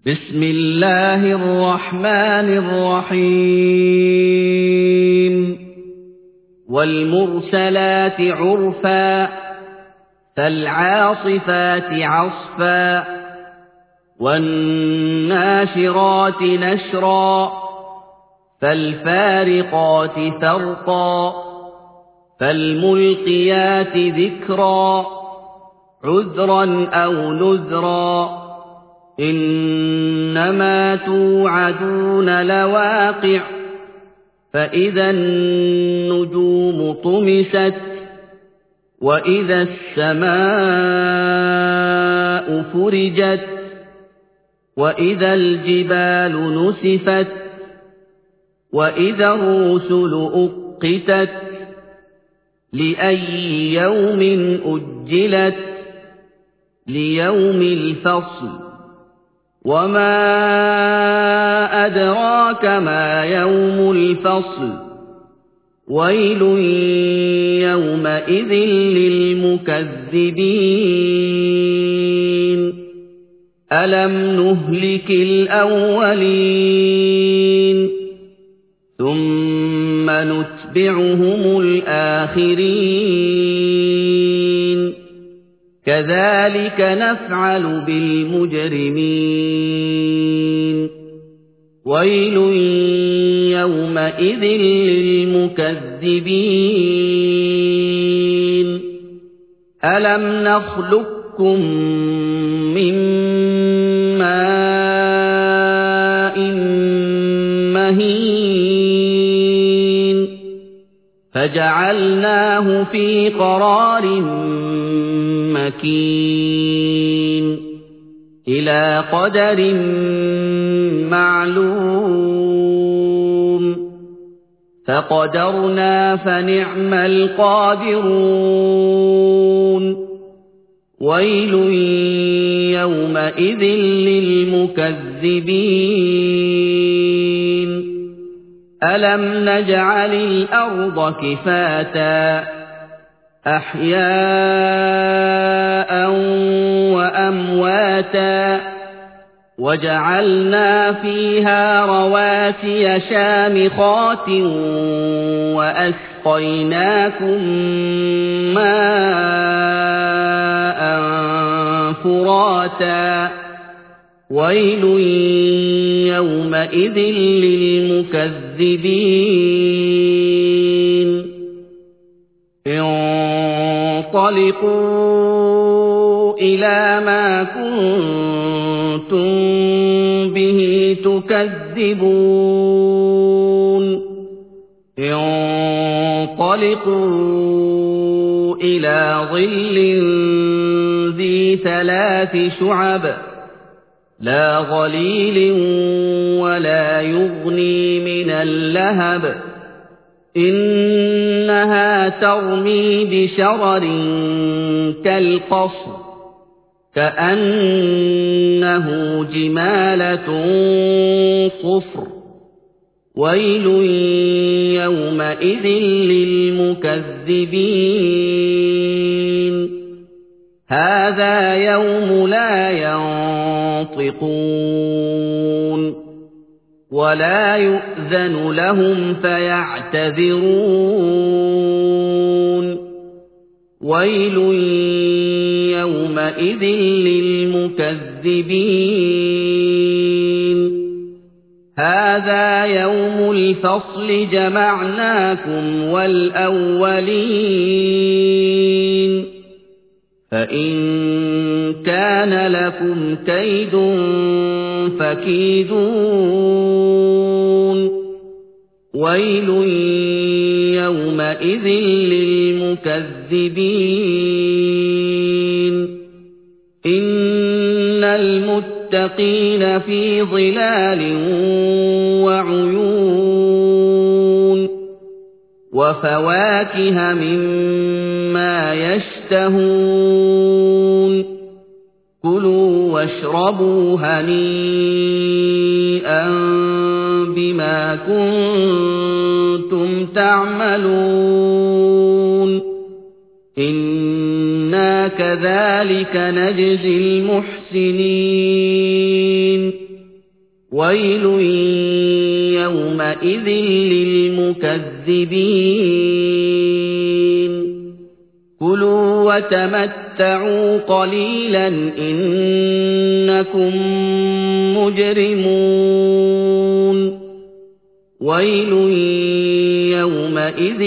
بسم الله الرحمن الرحيم والمرسلات عرفا فالعاصفات عصفا والناشرات نشرا فالفارقات فرقا فالملقيات ذكرا عذرا أو نذرا إنما توعدون لواقع فإذا النجوم طمست وإذا السماء فرجت وإذا الجبال نسفت وإذا الرسل أقتت لأي يوم أجلت ليوم الفصل وما أدراك ما يوم الفصل ويل يومئذ للمكذبين ألم نهلك الأولين ثم نتبعهم الآخرين كذلك نفعل بالمجرمين ويل يومئذ للمكذبين ألم نخلقكم من ماء مهين فجعلناه في قرار مكين إلى قدر معلوم فقدرنا فنعم القادرون ويل يومئذ للمكذبين ألم نجعل الأرض كفاتا أحياء وأمواتا وجعلنا فيها رواسي شامخات وأسقيناكم ماء فراتا ويل يومئذ للمكذبين انطلقوا إلى ما كنتم به تكذبون انطلقوا إلى ظل ذي 3 شعب لا ظليل ولا يغني من اللهب إنها ترمي بشرر كالقصر كأنه جمالة صفر ويل يومئذ للمكذبين هذا يوم لا ينطقون ولا يؤذن لهم فيعتذرون ويل يومئذ للمكذبين هذا يوم الفصل جمعناكم والأولين فإن كان لكم كيد فكيدون ويل يومئذ للمكذبين إن المتقين في ظلال وعيون وفواكه مما يشتهون كلوا واشربوا هنيئا بما كنتم تعملون إنا كذلك نجزي المحسنين وَيْلٌ يَوْمَئِذٍ لِّلْمُكَذِّبِينَ كُلُوا وَتَمَتَّعُوا قَلِيلًا إِنَّكُم مُّجْرِمُونَ وَيْلٌ يَوْمَئِذٍ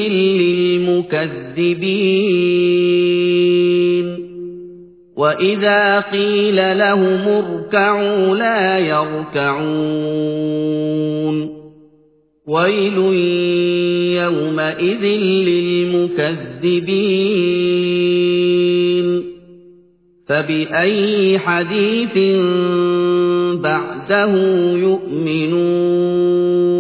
لِّلْمُكَذِّبِينَ وَإِذَا قِيلَ لَهُمُ ارْكَعُوا لَا يَرْكَعُونَ وَيْلٌ يَوْمَئِذٍ لِّلْمُكَذِّبِينَ فَبِأَيِّ حَدِيثٍ بَعْدَهُ يُؤْمِنُونَ